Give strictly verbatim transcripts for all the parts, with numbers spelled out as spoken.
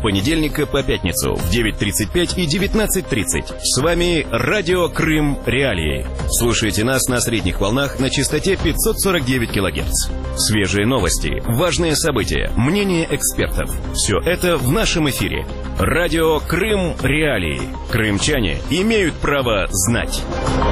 понедельника по пятницу в девять тридцать пять и девятнадцать тридцать. С вами Радио Крым Реалии. Слушайте нас на средних волнах на частоте пятьсот сорок девять килогерц. Свежие новости, важные события, мнения экспертов. Все это в нашем эфире. Радио Крым Реалии. Крымчане имеют право знать.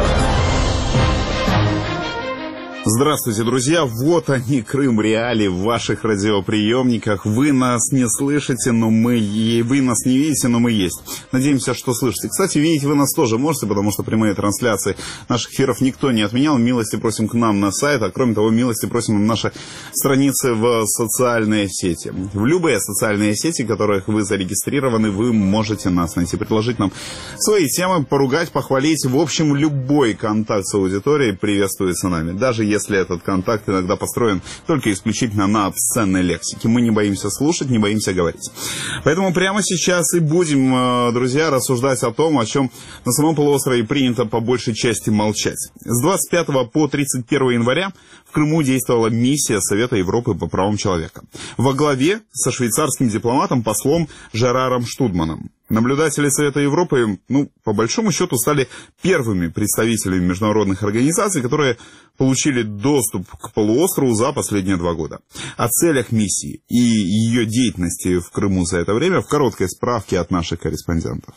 Здравствуйте, друзья! Вот они, Крым Реалии, в ваших радиоприемниках. Вы нас не слышите, но мы... и вы нас не видите, но мы есть. Надеемся, что слышите. Кстати, видеть вы нас тоже можете, потому что прямые трансляции наших эфиров никто не отменял. Милости просим к нам на сайт, а кроме того, милости просим на наши страницы в социальные сети. В любые социальные сети, в которых вы зарегистрированы, вы можете нас найти, предложить нам свои темы, поругать, похвалить. В общем, любой контакт с аудиторией приветствуется нами. Даже если этот контакт иногда построен только исключительно на обсценной лексике. Мы не боимся слушать, не боимся говорить. Поэтому прямо сейчас и будем, друзья, рассуждать о том, о чем на самом полуострове принято по большей части молчать. С двадцать пятого по тридцать первое января в Крыму действовала миссия Совета Европы по правам человека. Во главе со швейцарским дипломатом, послом Жераром Штудманом. Наблюдатели Совета Европы, ну, по большому счету, стали первыми представителями международных организаций, которые получили доступ к полуострову за последние два года. О целях миссии и ее деятельности в Крыму за это время в короткой справке от наших корреспондентов.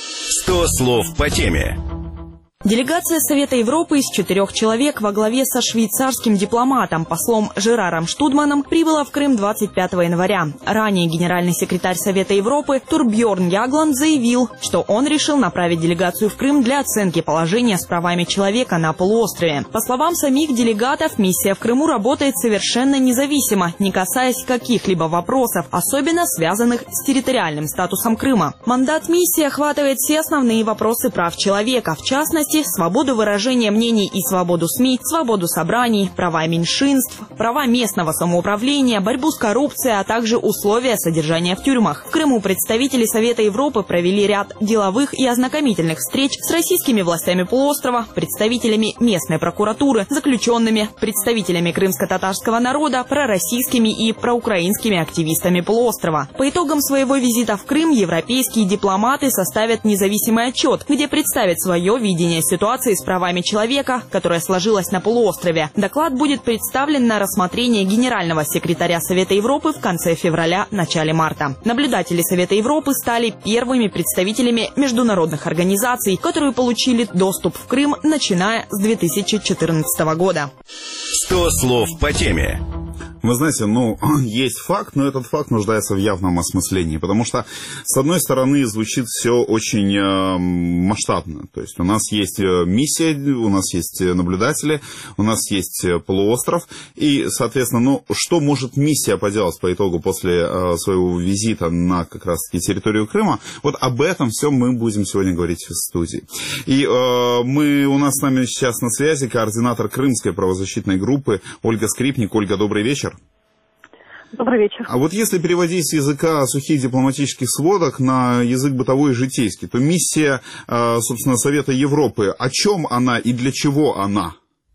сто слов по теме. Делегация Совета Европы из четырех человек во главе со швейцарским дипломатом, послом Жераром Штудманом, прибыла в Крым двадцать пятого января. Ранее генеральный секретарь Совета Европы Турбьорн Ягланд заявил, что он решил направить делегацию в Крым для оценки положения с правами человека на полуострове. По словам самих делегатов, миссия в Крыму работает совершенно независимо, не касаясь каких-либо вопросов, особенно связанных с территориальным статусом Крыма. Мандат миссии охватывает все основные вопросы прав человека, в частности, свободу выражения мнений и свободу СМИ, свободу собраний, права меньшинств, права местного самоуправления, борьбу с коррупцией, а также условия содержания в тюрьмах. В Крыму представители Совета Европы провели ряд деловых и ознакомительных встреч с российскими властями полуострова, представителями местной прокуратуры, заключенными, представителями крымско-татарского народа, пророссийскими и проукраинскими активистами полуострова. По итогам своего визита в Крым европейские дипломаты составят независимый отчет, где представят свое видение ситуации с правами человека, которая сложилась на полуострове. Доклад будет представлен на рассмотрение генерального секретаря Совета Европы в конце февраля – начале марта. Наблюдатели Совета Европы стали первыми представителями международных организаций, которые получили доступ в Крым, начиная с две тысячи четырнадцатого года. сто слов по теме. Вы знаете, ну, есть факт, но этот факт нуждается в явном осмыслении, потому что, с одной стороны, звучит все очень э, масштабно. То есть у нас есть миссия, у нас есть наблюдатели, у нас есть полуостров, и, соответственно, ну, что может миссия поделать по итогу после э, своего визита на как раз-таки территорию Крыма, вот об этом все мы будем сегодня говорить в студии. И э, мы, у нас с нами сейчас на связи координатор Крымской правозащитной группы Ольга Скрипник. Ольга, добрый вечер. Добрый вечер. А вот если переводить с языка сухих дипломатических сводок на язык бытовой и житейский, то миссия, собственно, Совета Европы, о чем она и для чего она?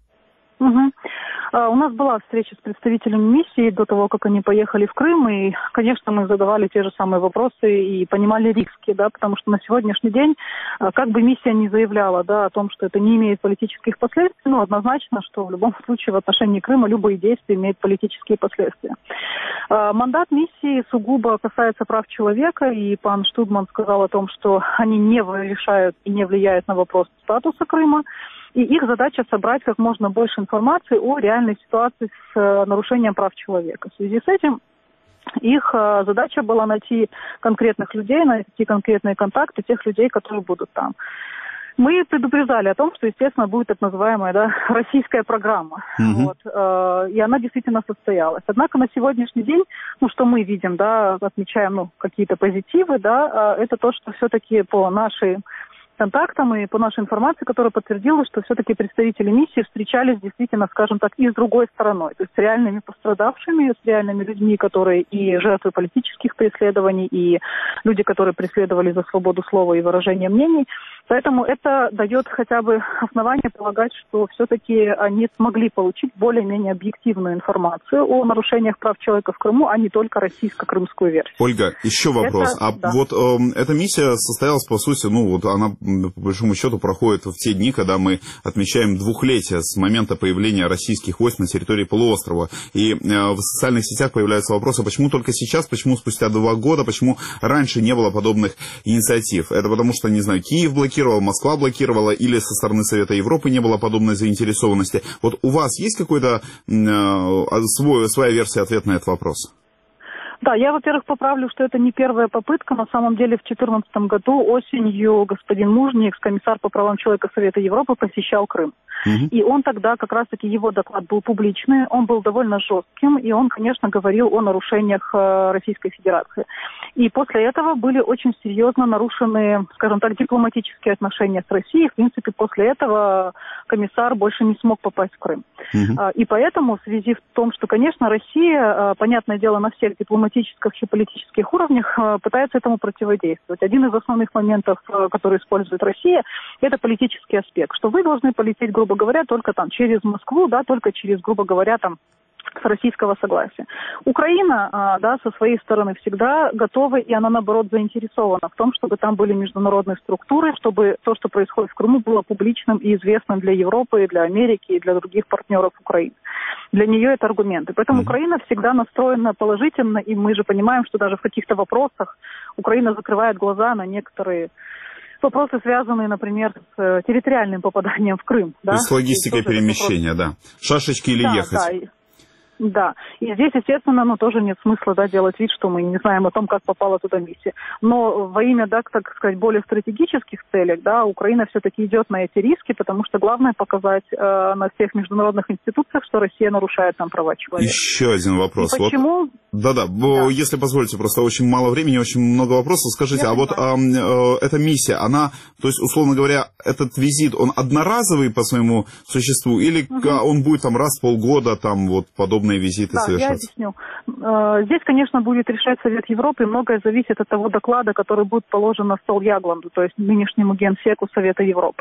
Угу. У нас была встреча с представителями миссии до того, как они поехали в Крым, и, конечно, мы задавали те же самые вопросы и понимали риски, да, потому что на сегодняшний день, как бы миссия не заявляла, да, о том, что это не имеет политических последствий, но однозначно, что в любом случае в отношении Крыма любые действия имеют политические последствия. Мандат миссии сугубо касается прав человека, и пан Штудман сказал о том, что они не решают и не влияют на вопрос статуса Крыма. И их задача собрать как можно больше информации о реальной ситуации с нарушением прав человека. В связи с этим их задача была найти конкретных людей, найти конкретные контакты тех людей, которые будут там. Мы предупреждали о том, что, естественно, будет так называемая, да, российская программа. Mm-hmm. Вот, э, и она действительно состоялась. Однако на сегодняшний день, ну, что мы видим, да, отмечаем, ну, какие-то позитивы, да, э, это то, что все-таки по нашей контактам и по нашей информации, которая подтвердила, что все-таки представители миссии встречались действительно, скажем так, и с другой стороной, то есть с реальными пострадавшими, с реальными людьми, которые и жертвы политических преследований, и люди, которые преследовали за свободу слова и выражения мнений. Поэтому это дает хотя бы основание полагать, что все-таки они смогли получить более-менее объективную информацию о нарушениях прав человека в Крыму, а не только российско-крымскую версию. Ольга, еще вопрос. Это, а да. вот э, эта миссия состоялась, по сути, ну вот она, по большому счету, проходит в те дни, когда мы отмечаем двухлетие с момента появления российских войск на территории полуострова. И э, в социальных сетях появляются вопросы, почему только сейчас, почему спустя два года, почему раньше не было подобных инициатив. Это потому что, не знаю, Киев блокировал, Москва блокировала, или со стороны Совета Европы не было подобной заинтересованности. Вот у вас есть какой-то э, свой, своя версия ответа на этот вопрос? Да, я, во-первых, поправлю, что это не первая попытка. На самом деле, в две тысячи четырнадцатом году осенью господин Мужний, экс-комиссар по правам человека Совета Европы, посещал Крым. Uh-huh. И он тогда, как раз-таки, его доклад был публичный, он был довольно жестким, и он, конечно, говорил о нарушениях э, Российской Федерации. И после этого были очень серьезно нарушены, скажем так, дипломатические отношения с Россией. В принципе, после этого комиссар больше не смог попасть в Крым. Uh-huh. И поэтому, в связи с том, что, конечно, Россия, понятное дело, на всех дипломатических и политических уровнях пытается этому противодействовать. Один из основных моментов, который использует Россия, это политический аспект, что вы должны полететь, грубо говоря, только там через Москву, да, только через, грубо говоря, там, с российского согласия. Украина, да, со своей стороны всегда готова, и она, наоборот, заинтересована в том, чтобы там были международные структуры, чтобы то, что происходит в Крыму, было публичным и известным для Европы, и для Америки, и для других партнеров Украины. Для нее это аргументы. Поэтому mm-hmm. Украина всегда настроена положительно, и мы же понимаем, что даже в каких-то вопросах Украина закрывает глаза на некоторые вопросы, связанные, например, с территориальным попаданием в Крым. Да? То есть с логистикой перемещения, да. Шашечки или да, ехать. Да. Да, и здесь, естественно, ну, тоже нет смысла, да, делать вид, что мы не знаем о том, как попала туда миссия. Но во имя, да, так сказать, более стратегических целей, да, Украина все-таки идет на эти риски, потому что главное показать э, на всех международных институциях, что Россия нарушает там права человека. Еще один вопрос. И почему? Вот, да-да, да. Если позволите, просто очень мало времени, очень много вопросов. Скажите, Я а понимаю. вот э, э, эта миссия, она, то есть, условно говоря, этот визит, он одноразовый по своему существу, или угу. он будет там раз в полгода, там, вот, подобно визиты да, совершаться? Я объясню. Здесь, конечно, будет решать Совет Европы, и многое зависит от того доклада, который будет положен на стол Ягланду, то есть нынешнему генсеку Совета Европы.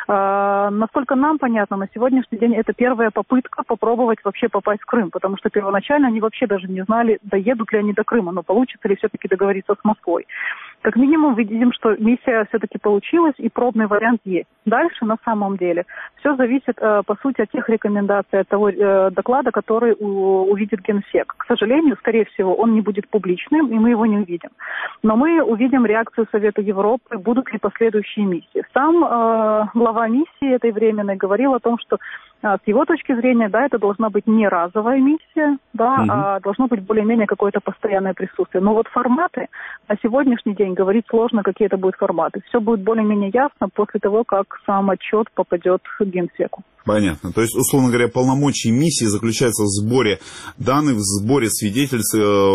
Насколько нам понятно, на сегодняшний день это первая попытка попробовать вообще попасть в Крым, потому что первоначально они вообще даже не знали, доедут ли они до Крыма, но получится ли все-таки договориться с Москвой. Как минимум, видим, что миссия все-таки получилась, и пробный вариант есть. Дальше, на самом деле, все зависит, по сути, от тех рекомендаций, от того доклада, который увидит Генсек. К сожалению, скорее всего, он не будет публичным, и мы его не увидим. Но мы увидим реакцию Совета Европы, будут ли последующие миссии. Сам э, глава миссии этой временной говорил о том, что э, с его точки зрения, да, это должна быть не разовая миссия, да, угу. а должно быть более-менее какое-то постоянное присутствие. Но вот форматы на сегодняшний день говорить сложно, какие это будут форматы. Все будет более-менее ясно после того, как сам отчет попадет к Генсеку. Понятно. То есть, условно говоря, полномочия миссии заключаются в сборе данных, в сборе свидетельств,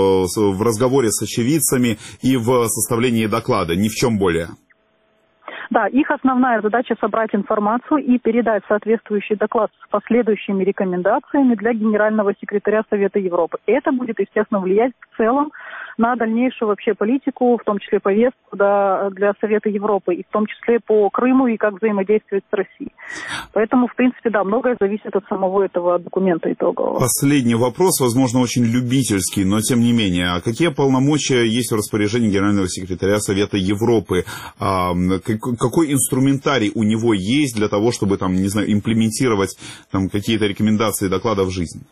в разговоре с очевидцами и в составлении доклада, ни в чем более. Да, их основная задача собрать информацию и передать соответствующий доклад с последующими рекомендациями для Генерального секретаря Совета Европы. И это будет, естественно, влиять в целом на дальнейшую вообще политику, в том числе повестку да, для Совета Европы, и в том числе по Крыму и как взаимодействовать с Россией. Поэтому, в принципе, да, многое зависит от самого этого документа итогового. Последний вопрос, возможно, очень любительский, но тем не менее. А какие полномочия есть в распоряжении Генерального секретаря Совета Европы? А, какой инструментарий у него есть для того, чтобы, там, не знаю, имплементировать там, какие-то рекомендации доклада в жизнь?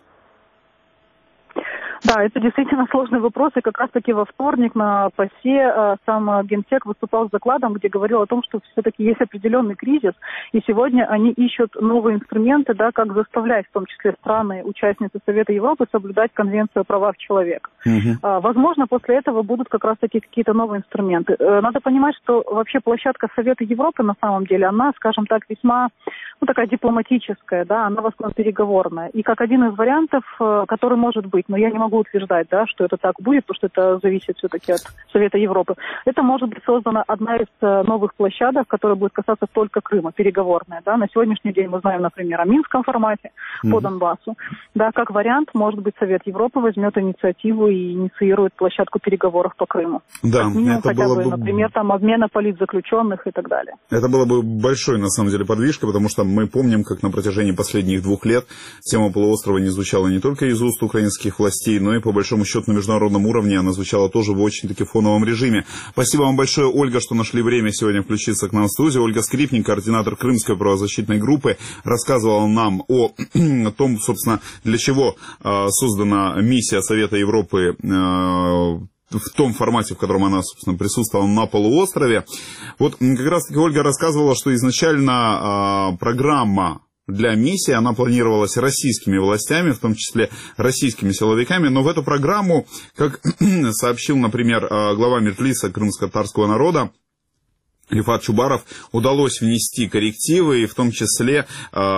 Да, это действительно сложный вопрос, и как раз-таки во вторник на ПАСЕ сам Генсек выступал с докладом, где говорил о том, что все-таки есть определенный кризис, и сегодня они ищут новые инструменты, да, как заставлять, в том числе страны, участницы Совета Европы, соблюдать Конвенцию о правах человека. Угу. Возможно, после этого будут как раз-таки какие-то новые инструменты. Надо понимать, что вообще площадка Совета Европы, на самом деле, она, скажем так, весьма ну, такая дипломатическая, да, она в основном переговорная. И как один из вариантов, который может быть, но я не могу утверждать, да, что это так будет, потому что это зависит все-таки от Совета Европы. Это может быть создана одна из новых площадок, которая будет касаться только Крыма, переговорная, да. На сегодняшний день мы знаем, например, о Минском формате mm-hmm. по Донбассу. Да, как вариант, может быть, Совет Европы возьмет инициативу и инициирует площадку переговоров по Крыму. Да, как минимум, это хотя было бы, бы... например, там обмена политзаключенных и так далее. Это было бы большой, на самом деле, подвижкой, потому что мы помним, как на протяжении последних двух лет тема полуострова не звучала не только из уст украинских властей, но и, по большому счету, на международном уровне она звучала тоже в очень-таки фоновом режиме. Спасибо вам большое, Ольга, что нашли время сегодня включиться к нам в студию. Ольга Скрипник, координатор Крымской правозащитной группы, рассказывала нам о том, собственно, для чего э, создана миссия Совета Европы э, в том формате, в котором она, собственно, присутствовала на полуострове. Вот как раз-таки Ольга рассказывала, что изначально э, программа для миссии, она планировалась российскими властями, в том числе российскими силовиками, но в эту программу, как сообщил, например, глава Меджлиса крымско-татарского народа, Рифат Чубаров, удалось внести коррективы, и в том числе э,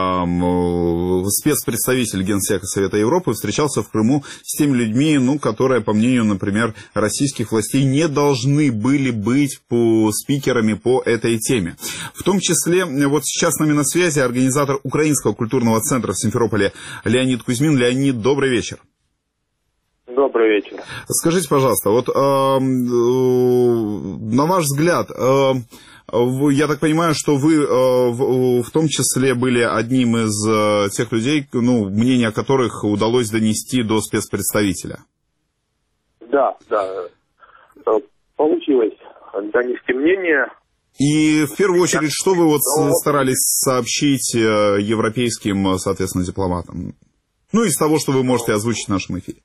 спецпредставитель Генсека Совета Европы встречался в Крыму с теми людьми, ну, которые, по мнению, например, российских властей, не должны были быть по спикерами по этой теме. В том числе, вот сейчас с нами на связи организатор Украинского культурного центра в Симферополе Леонид Кузьмин. Леонид, добрый вечер. Добрый вечер. Скажите, пожалуйста, вот э, э, на ваш взгляд, э, вы, я так понимаю, что вы э, в, в том числе были одним из э, тех людей, ну, мнение которых удалось донести до спецпредставителя. Да, да. Получилось донести мнение. И в первую очередь, что вы вот старались сообщить европейским, соответственно, дипломатам? Ну, из того, что вы можете озвучить в нашем эфире.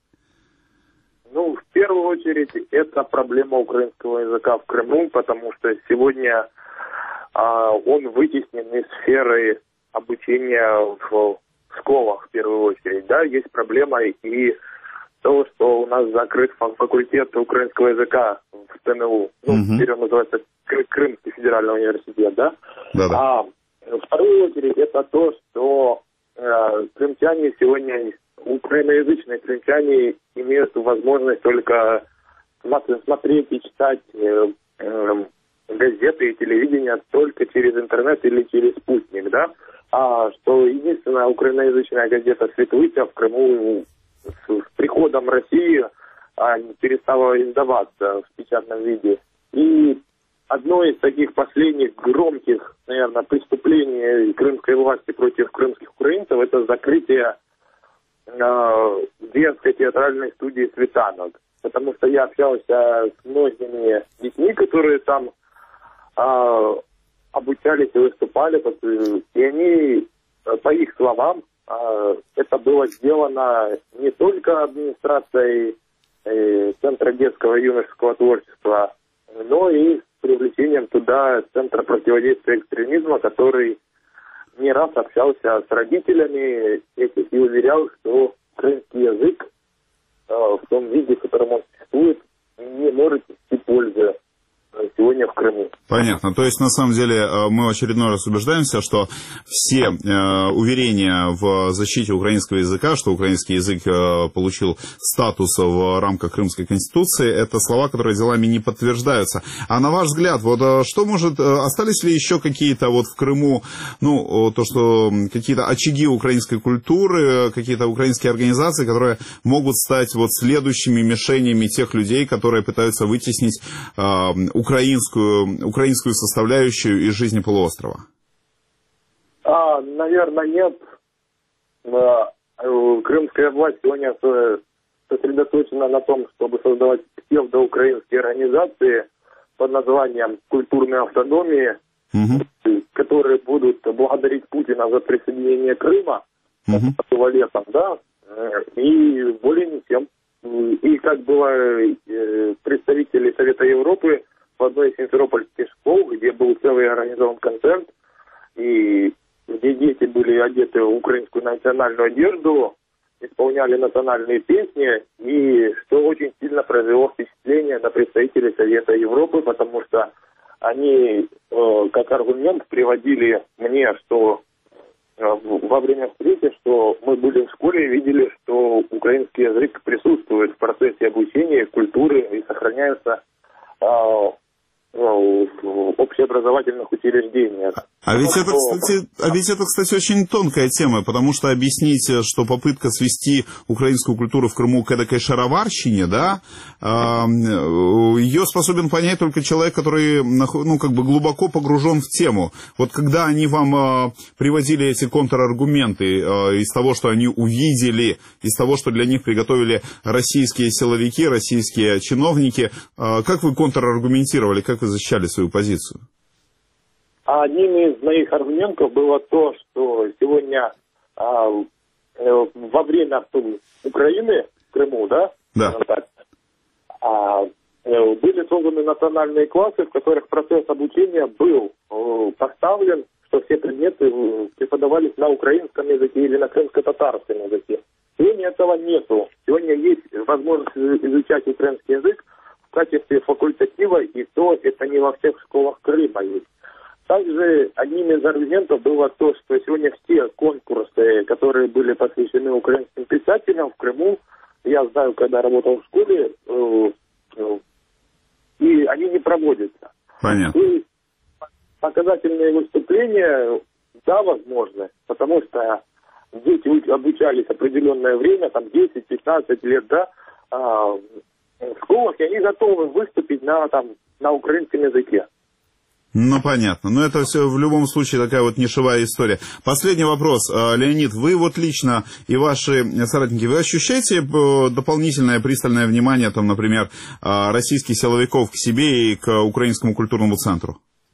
Ну, в первую очередь, это проблема украинского языка в Крыму, потому что сегодня а, он вытеснен из сферы обучения в школах, в первую очередь. Да, есть проблема и того, что у нас закрыт факультет украинского языка в ТНУ. Ну, mm-hmm. теперь он называется Крымский федеральный университет, да? Да-да. А в вторую очередь, это то, что э, крымчане сегодня... Украиноязычные крымчане имеют возможность только смотреть и читать э, э, газеты и телевидение только через интернет или через спутник, да? А что единственная украиноязычная газета «Светлыця» в Крыму с, с приходом России а, перестала издаваться в печатном виде. И одно из таких последних громких, наверное, преступлений крымской власти против крымских украинцев — это закрытие детской театральной студии «Светанок». Потому что я общался с многими детьми, которые там э, обучались и выступали, и они, по их словам, э, это было сделано не только администрацией э, Центра детского и юношеского творчества, но и с привлечением туда Центра противодействия экстремизма, который не раз общался с родителями этих и уверял, что украинский язык э, в том виде, в котором он существует, не может нести пользы сегодня в Крыму. Понятно. То есть, на самом деле, мы в очередной раз убеждаемся, что все э, уверения в защите украинского языка, что украинский язык э, получил статус в рамках Крымской конституции, это слова, которые делами не подтверждаются. А на ваш взгляд, вот э, что может, э, остались ли еще какие-то вот в Крыму, ну, то, что какие-то очаги украинской культуры, какие-то украинские организации, которые могут стать вот следующими мишенями тех людей, которые пытаются вытеснить э, украинскую, украинскую составляющую из жизни полуострова? А, наверное, нет. Крымская власть сегодня сосредоточена на том, чтобы создавать псевдоукраинские организации под названием «Культурные автономии», угу. которые будут благодарить Путина за присоединение Крыма uh-huh. летом, да, и более ничем. И как было представители Совета Европы в одной из симферопольских школ, где был целый организован концерт, и где дети были одеты в украинскую национальную одежду, исполняли национальные песни, и что очень сильно произвело впечатление на представителей Совета Европы, потому что они э, как аргумент приводили мне, что что мы были в школе и видели, что украинский язык присутствует в процессе обучения, культуры и сохраняется а, в общеобразовательных учреждениях. А ведь, это, кстати, а ведь это, кстати, очень тонкая тема, потому что объяснить, что попытка свести украинскую культуру в Крыму к эдакой шароварщине, да, ее способен понять только человек, который, ну, как бы глубоко погружен в тему. Вот когда они вам приводили эти контраргументы из того, что они увидели, из того, что для них приготовили российские силовики, российские чиновники, как вы контраргументировали, как вы защищали свою позицию? А одним из моих аргументов было то, что сегодня а, во время Украины, в Крыму, да, да. Так, а, были созданы национальные классы, в которых процесс обучения был а, поставлен, что все предметы преподавались на украинском языке или на крымско-татарском языке. Сегодня этого нету. Сегодня есть возможность изучать украинский язык в качестве факультатива, и то это не во всех школах Крыма есть. Также одним из аргументов было то, что сегодня все конкурсы, которые были посвящены украинским писателям в Крыму, я знаю, когда работал в школе, э, э, и они не проводятся. Понятно. И показательные выступления, да, возможно, потому что дети обучались определенное время, там десять-пятнадцать лет, да, э, в школах, и они готовы выступить на, там, на украинском языке. Ну, понятно. Но это все в любом случае такая вот нишевая история. Последний вопрос. Леонид, вы вот лично и ваши соратники, вы ощущаете дополнительное пристальное внимание, там, например, российских силовиков к себе и к Украинскому культурному центру?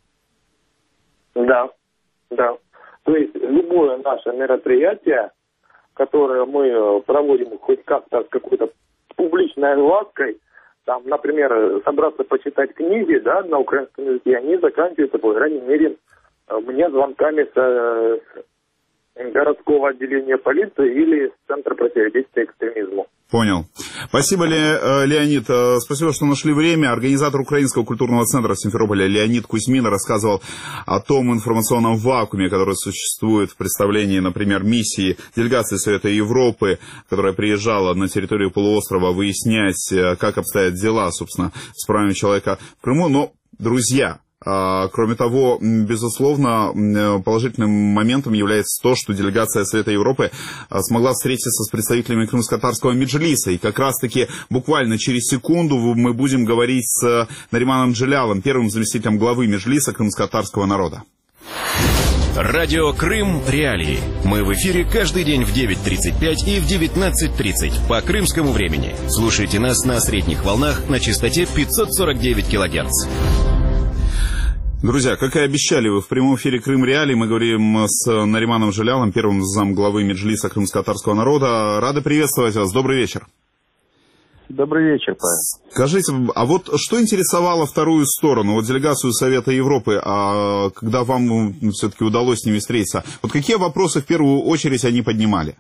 Да, да. То есть любое наше мероприятие, которое мы проводим хоть как-то с какой-то публичной оглаской, там, например, собраться почитать книги, да, на украинском языке, они заканчиваются, по крайней мере, мне звонками с городского отделения полиции или с Центра противодействия экстремизму. Понял. Спасибо, Ле, Леонид. Спасибо, что нашли время. Организатор Украинского культурного центра в Симферополе Леонид Кузьмин рассказывал о том информационном вакууме, который существует в представлении, например, миссии делегации Совета Европы, которая приезжала на территорию полуострова выяснять, как обстоят дела, собственно, с правами человека в Крыму. Но, друзья, кроме того, безусловно, положительным моментом является то, что делегация Совета Европы смогла встретиться с представителями крымско-татарского меджлиса. И как раз-таки буквально через секунду мы будем говорить с Нариманом Джилялом, первым заместителем главы меджлиса крымско-татарского народа. Радио Крым Реалии. Мы в эфире каждый день в девять тридцать пять и в девятнадцать тридцать по крымскому времени. Слушайте нас на средних волнах на частоте пятьсот сорок девять килогерц. Друзья, как и обещали, вы в прямом эфире Крым Реалии. Мы говорим с Нариманом Джилялом, первым замглавы меджлиса крымско-татарского народа. Рады приветствовать вас. Добрый вечер. Добрый вечер, Павел. Скажите, а вот что интересовало вторую сторону, вот делегацию Совета Европы, а когда вам все-таки удалось с ними встретиться? Вот какие вопросы в первую очередь они поднимали?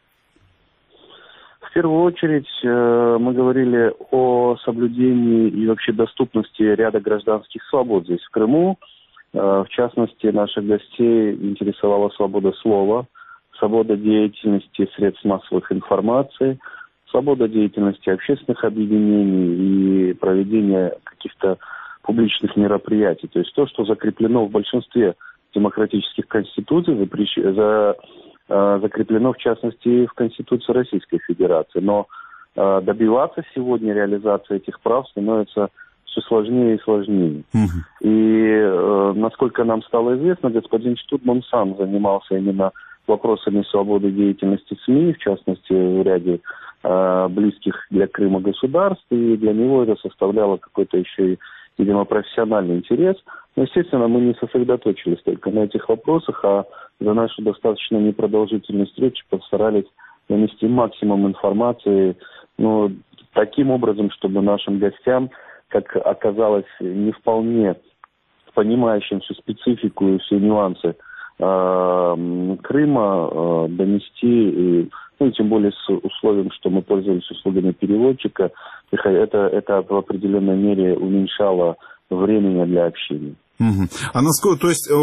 В первую очередь мы говорили о соблюдении и вообще доступности ряда гражданских свобод здесь, в Крыму. В частности, наших гостей интересовала свобода слова, свобода деятельности средств массовых информации, свобода деятельности общественных объединений и проведения каких-то публичных мероприятий. То есть то, что закреплено в большинстве демократических конституций, за закреплено, в частности, в Конституции Российской Федерации. Но э, добиваться сегодня реализации этих прав становится все сложнее и сложнее. Uh-huh. И, э, насколько нам стало известно, господин Штудман сам занимался именно вопросами свободы деятельности СМИ, в частности, в ряде э, близких для Крыма государств, и для него это составляло какой-то еще и, видимо, профессиональный интерес. Но, естественно, мы не сосредоточились только на этих вопросах, а за нашу достаточно непродолжительную встречу постарались нанести максимум информации, ну, таким образом, чтобы нашим гостям, как оказалось, не вполне понимающим всю специфику и все нюансы э, Крыма, э, донести, и, ну, и тем более с условием, что мы пользовались услугами переводчика, это, это в определенной мере уменьшало времени для общения. Угу. А насколько, то есть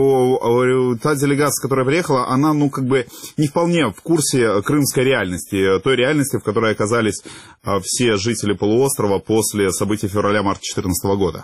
та делегация, которая приехала, она, ну, как бы не вполне в курсе крымской реальности, той реальности, в которой оказались все жители полуострова после событий февраля-марта две тысячи четырнадцатого года?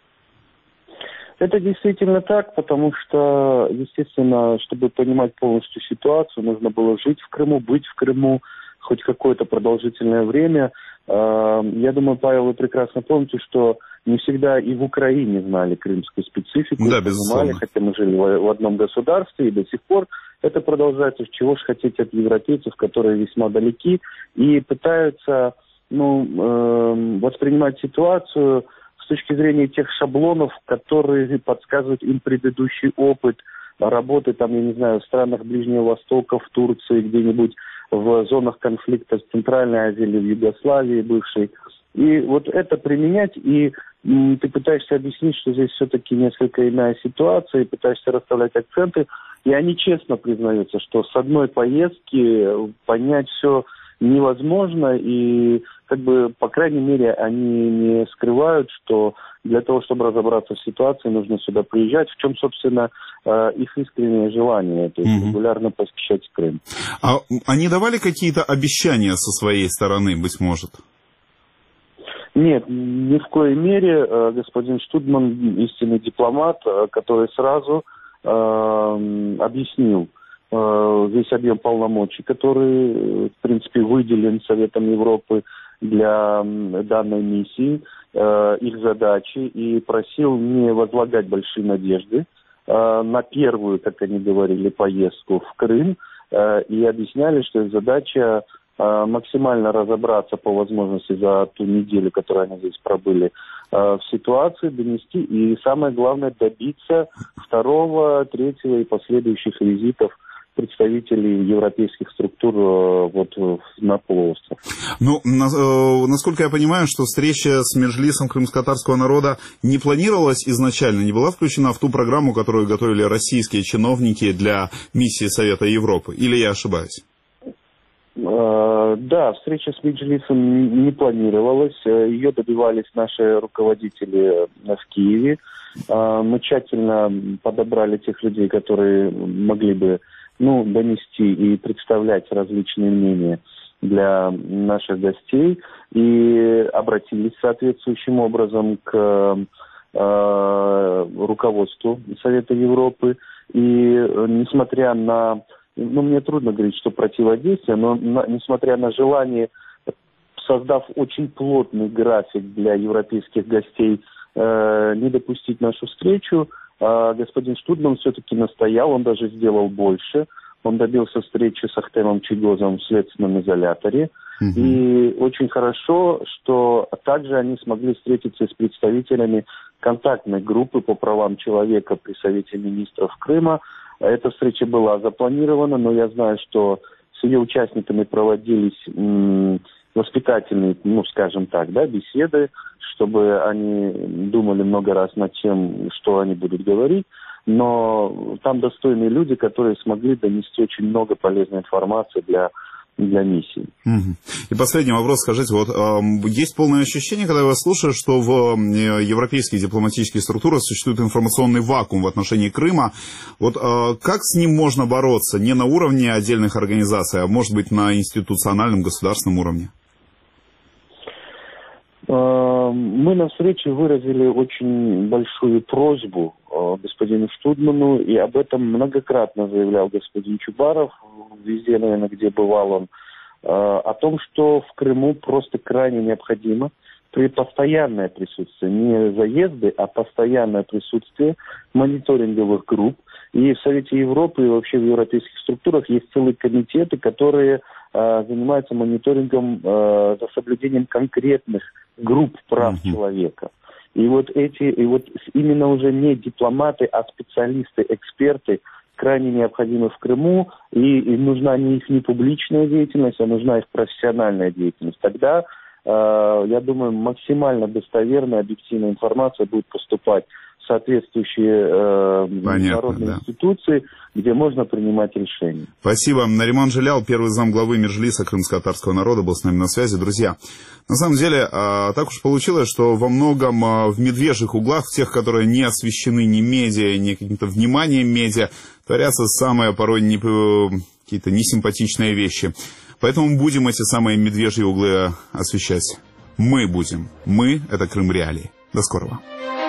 Это действительно так, потому что, естественно, чтобы понимать полностью ситуацию, нужно было жить в Крыму, быть в Крыму хоть какое-то продолжительное время. Я думаю, Павел, вы прекрасно помните, что не всегда и в Украине знали крымскую специфику. Да, безусловно. Хотя мы жили в одном государстве, и до сих пор это продолжается. Чего же хотеть от европейцев, которые весьма далеки, и пытаются ну, э, воспринимать ситуацию с точки зрения тех шаблонов, которые подсказывают им предыдущий опыт работы, там, я не знаю, в странах Ближнего Востока, в Турции, где-нибудь в зонах конфликта в Центральной Азии или в Югославии бывшей. И вот это применять, и м, ты пытаешься объяснить, что здесь все-таки несколько иная ситуация, и пытаешься расставлять акценты, и они честно признаются, что с одной поездки понять все невозможно, и как бы, по крайней мере, они не скрывают, что для того, чтобы разобраться в ситуации, нужно сюда приезжать, в чем, собственно, их искреннее желание, то есть mm-hmm. регулярно посещать Крым. А они давали какие-то обещания со своей стороны, быть может? Нет, ни в коей мере. Господин Штудман истинный дипломат, который сразу э, объяснил э, весь объем полномочий, который, в принципе, выделен Советом Европы для данной миссии, э, их задачи, и просил не возлагать большие надежды э, на первую, как они говорили, поездку в Крым, э, и объясняли, что их задача максимально разобраться по возможности за ту неделю, которую они здесь пробыли, в ситуации, донести и, самое главное, добиться второго, третьего и последующих визитов представителей европейских структур вот на полуостров. Ну, на, насколько я понимаю, что встреча с Меджлисом крымско-татарского народа не планировалась изначально, не была включена в ту программу, которую готовили российские чиновники для миссии Совета Европы, или я ошибаюсь? Да, встреча с Меджлисом не планировалась. Ее добивались наши руководители в Киеве. Мы тщательно подобрали тех людей, которые могли бы ну, донести и представлять различные мнения для наших гостей. И обратились соответствующим образом к руководству Совета Европы. И несмотря на... Ну, мне трудно говорить, что противодействие, но на, несмотря на желание, создав очень плотный график для европейских гостей, э, не допустить нашу встречу, э, господин Штудман все-таки настоял, он даже сделал больше. Он добился встречи с Ахтемом Чигозом в следственном изоляторе. Mm-hmm. И очень хорошо, что также они смогли встретиться с представителями контактной группы по правам человека при Совете министров Крыма. Эта встреча была запланирована, но я знаю, что с ее участниками проводились м, воспитательные, ну, скажем так, да, беседы, чтобы они думали много раз над тем, что они будут говорить. Но там достойные люди, которые смогли донести очень много полезной информации для для миссии. Угу. И последний вопрос, скажите, вот э, есть полное ощущение, когда я вас слушаю, что в э, европейских дипломатических структурах существует информационный вакуум в отношении Крыма. Вот э, как с ним можно бороться? Не на уровне отдельных организаций, а может быть на институциональном государственном уровне? Мы на встрече выразили очень большую просьбу господину Штудману, и об этом многократно заявлял господин Чубаров, везде, наверное, где бывал он, о том, что в Крыму просто крайне необходимо при постоянное присутствие, не заезды, а постоянное присутствие мониторинговых групп. И в Совете Европы и вообще в европейских структурах есть целые комитеты, которые э, занимаются мониторингом э, за соблюдением конкретных групп прав mm-hmm. человека. И вот эти, и вот именно уже не дипломаты, а специалисты, эксперты крайне необходимы в Крыму, и, и нужна не их не публичная деятельность, а нужна их профессиональная деятельность. Тогда, э, я думаю, максимально достоверная, объективная информация будет поступать соответствующие э, международные да. институции, где можно принимать решения. Спасибо. Нариман Джелял, первый замглавы Меджлиса крымско-татарского народа, был с нами на связи. Друзья, на самом деле, так уж получилось, что во многом в медвежьих углах, в тех, которые не освещены ни медиа, ни каким-то вниманием медиа, творятся самые порой не, какие-то несимпатичные вещи. Поэтому будем эти самые медвежьи углы освещать. Мы будем. Мы — это Крым Реалии. До скорого.